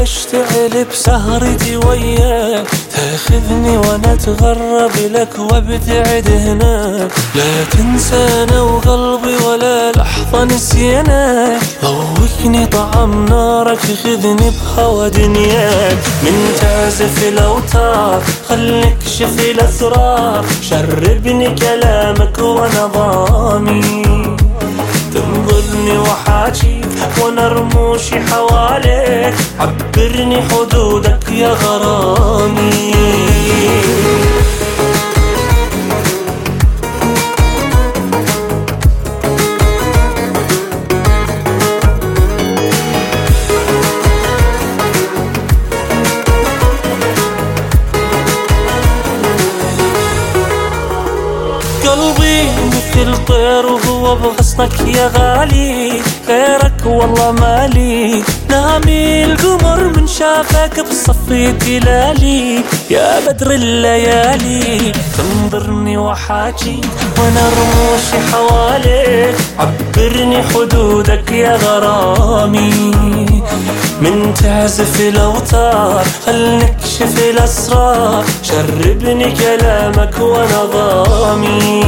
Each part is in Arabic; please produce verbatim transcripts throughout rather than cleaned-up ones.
واشتعل بسهرتي وياك، تاخذني وانا اتغرب لك وابتعد هناك. لا تنسانا وقلبي ولا لحظة نسيناك، ذوقني طعم نارك خذني بهوى دنياك. من تعزف الاوتار خليك شفي الاسرار، شربني كلامك وانا ضامي. تنظرني وحاجيك وانا رموشي حواليك، عبرني حدودك يا غرامي. قلبي مثل طير وهو بغصنك يا غالي، غيرك والله مالي. نامي القمر من شافك بصفي تلالي، يا بدر الليالي. تنظرني وحاجي وانا رموشي حواليك، عبرني حدودك يا غرامي. من تعزف الاوتار خليك شفي الاسرار، شربني كلامك وانا ضامي.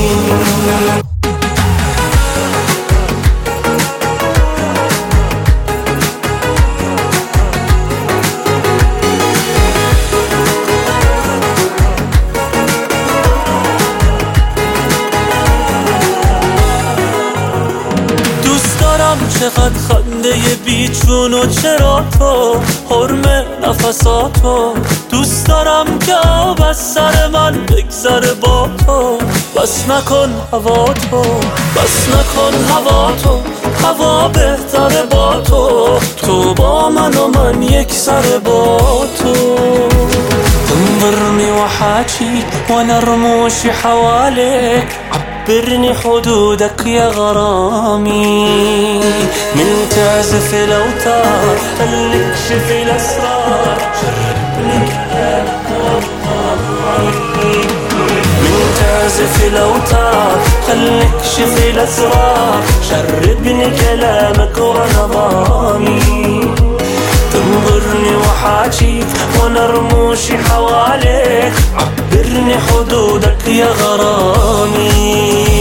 چقدر خنده بیچون و چرا تو حرم نفساتو. دوست دارم که آب از سر من بگذره با تو، بس نکن هوا تو، بس نکن هوا تو. هوا بهتره با تو، تو با من و من یک سر با تو. تنظرني وحاجي وانا رموشي حواليك، عبرني حدودك يا غرامي. من تعزف الاوتار خليك شفي الاسرار، شربني كلامك وضامي. من تعزف الاوتار خليك شفي الاسرار، شربني كلامك وانا ضامي. تنظرني وحاجيك وانا رموشي حواليك، عبرني حدودك يا غرامي.